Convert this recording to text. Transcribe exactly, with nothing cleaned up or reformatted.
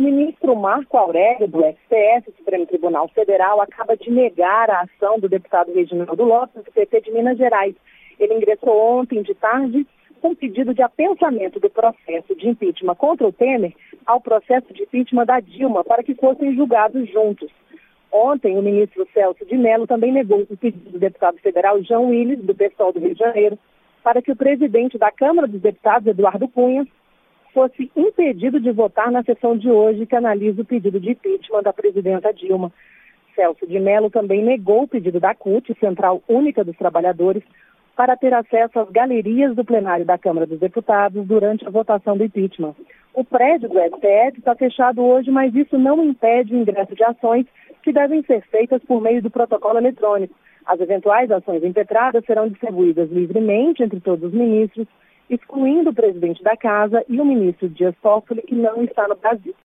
ministro Marco Aurélio, do S T F, Supremo Tribunal Federal, acaba de negar a ação do deputado Reginaldo Lopes, do P T de Minas Gerais. Ele ingressou ontem de tarde com pedido de apensamento do processo de impeachment contra o Temer ao processo de impeachment da Dilma, para que fossem julgados juntos. Ontem, o ministro Celso de Mello também negou o pedido do deputado federal João Willis, do P SOL do Rio de Janeiro, para que o presidente da Câmara dos Deputados, Eduardo Cunha, fosse impedido de votar na sessão de hoje que analisa o pedido de impeachment da presidenta Dilma. Celso de Mello também negou o pedido da C U T, Central Única dos Trabalhadores, para ter acesso às galerias do plenário da Câmara dos Deputados durante a votação do impeachment. O prédio do S T F está fechado hoje, mas isso não impede o ingresso de ações que devem ser feitas por meio do protocolo eletrônico. As eventuais ações impetradas serão distribuídas livremente entre todos os ministros, excluindo o presidente da Casa e o ministro Dias Toffoli, que não está no Brasil.